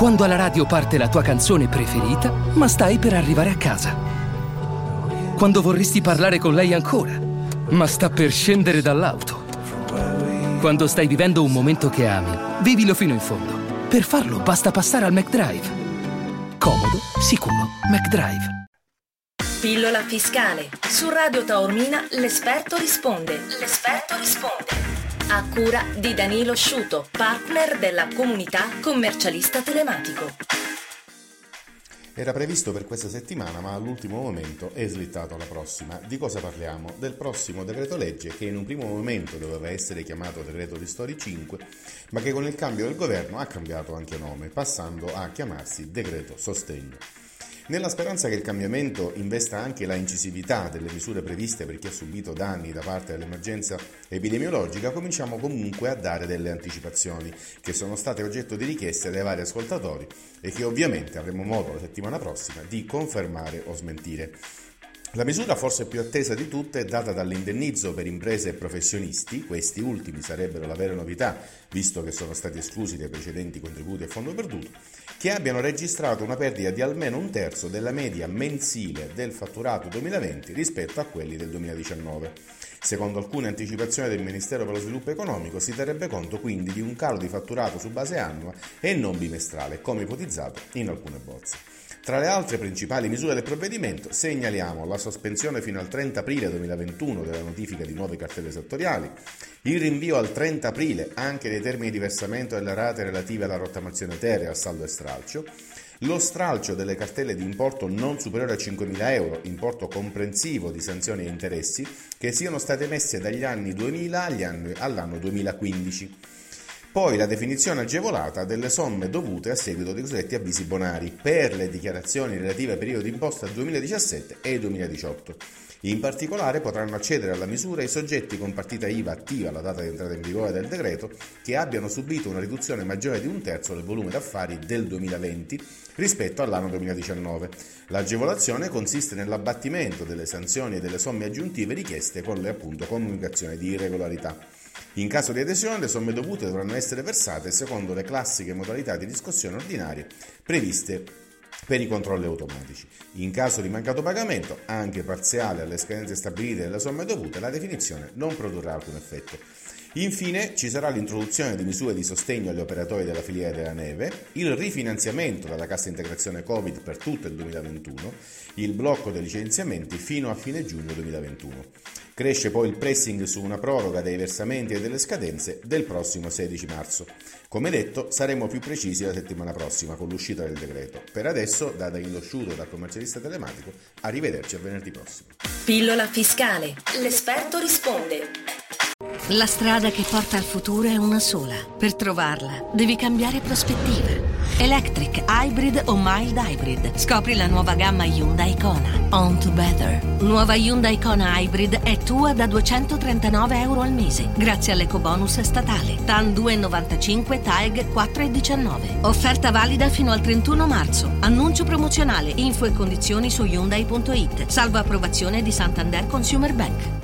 Quando alla radio parte la tua canzone preferita, ma stai per arrivare a casa. Quando vorresti parlare con lei ancora, ma sta per scendere dall'auto. Quando stai vivendo un momento che ami, vivilo fino in fondo. Per farlo basta passare al McDrive. Comodo, sicuro, McDrive. Pillola fiscale. Su Radio Taormina l'esperto risponde. L'esperto risponde. A cura di Danilo Sciuto, partner della comunità commercialista telematico. Era previsto per questa settimana, ma all'ultimo momento è slittato alla prossima. Di cosa parliamo? Del prossimo decreto legge che in un primo momento doveva essere chiamato decreto Ristori 5, ma che con il cambio del governo ha cambiato anche nome, passando a chiamarsi decreto Sostegno. Nella speranza che il cambiamento investa anche la incisività delle misure previste per chi ha subito danni da parte dell'emergenza epidemiologica, cominciamo comunque a dare delle anticipazioni che sono state oggetto di richieste dai vari ascoltatori e che ovviamente avremo modo la settimana prossima di confermare o smentire. La misura forse più attesa di tutte è data dall'indennizzo per imprese e professionisti. Questi ultimi sarebbero la vera novità, visto che sono stati esclusi dai precedenti contributi a fondo perduto, che abbiano registrato una perdita di almeno un terzo della media mensile del fatturato 2020 rispetto a quelli del 2019. Secondo alcune anticipazioni del Ministero per lo Sviluppo Economico si terrebbe conto quindi di un calo di fatturato su base annua e non bimestrale, come ipotizzato in alcune bozze. Tra le altre principali misure del provvedimento segnaliamo la sospensione fino al 30 aprile 2021 della notifica di nuove cartelle esattoriali, il rinvio al 30 aprile anche dei termini di versamento delle rate relative alla rottamazione terrea, al saldo e stralcio, lo stralcio delle cartelle di importo non superiore a 5.000 euro, importo comprensivo di sanzioni e interessi, che siano state emesse dagli anni 2000 all'anno 2015. Poi la definizione agevolata delle somme dovute a seguito dei cosiddetti avvisi bonari per le dichiarazioni relative ai periodi d'imposta 2017 e 2018. In particolare potranno accedere alla misura i soggetti con partita IVA attiva alla data di entrata in vigore del decreto che abbiano subito una riduzione maggiore di un terzo del volume d'affari del 2020 rispetto all'anno 2019. L'agevolazione consiste nell'abbattimento delle sanzioni e delle somme aggiuntive richieste con le appunto comunicazioni di irregolarità. In caso di adesione, le somme dovute dovranno essere versate secondo le classiche modalità di riscossione ordinarie previste per i controlli automatici. In caso di mancato pagamento, anche parziale alle scadenze stabilite delle somme dovute, la definizione non produrrà alcun effetto. Infine ci sarà l'introduzione di misure di sostegno agli operatori della filiera della neve, il rifinanziamento della cassa integrazione Covid per tutto il 2021, il blocco dei licenziamenti fino a fine giugno 2021. Cresce poi il pressing su una proroga dei versamenti e delle scadenze del prossimo 16 marzo. Come detto, saremo più precisi la settimana prossima con l'uscita del decreto. Per adesso, da Danilo Sciuto, da commercialista telematico, arrivederci a venerdì prossimo. Pillola fiscale. L'esperto risponde. La strada che porta al futuro è una sola. Per trovarla, devi cambiare prospettiva. Electric, hybrid o mild hybrid. Scopri la nuova gamma Hyundai Kona. On to better. Nuova Hyundai Kona Hybrid è tua da €239 al mese, grazie all'ecobonus statale. TAN 2,95, TAEG 4,19. Offerta valida fino al 31 marzo. Annuncio promozionale. Info e condizioni su Hyundai.it. Salvo approvazione di Santander Consumer Bank.